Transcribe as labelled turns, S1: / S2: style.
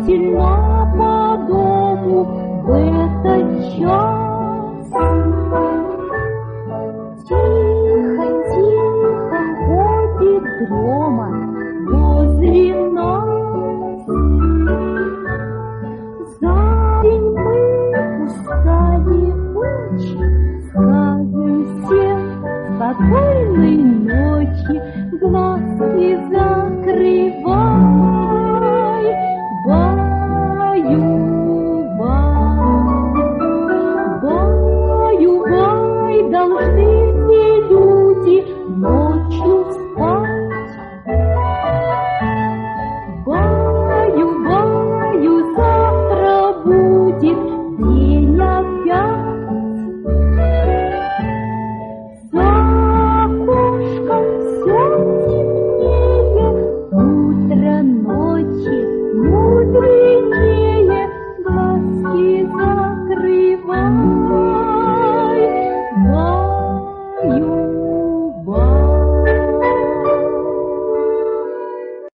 S1: действительно по дому в этот час. Тихо-тихо ходит дрема возле нас. За день мы устали очень, скажем всем спокойной ночи, глаз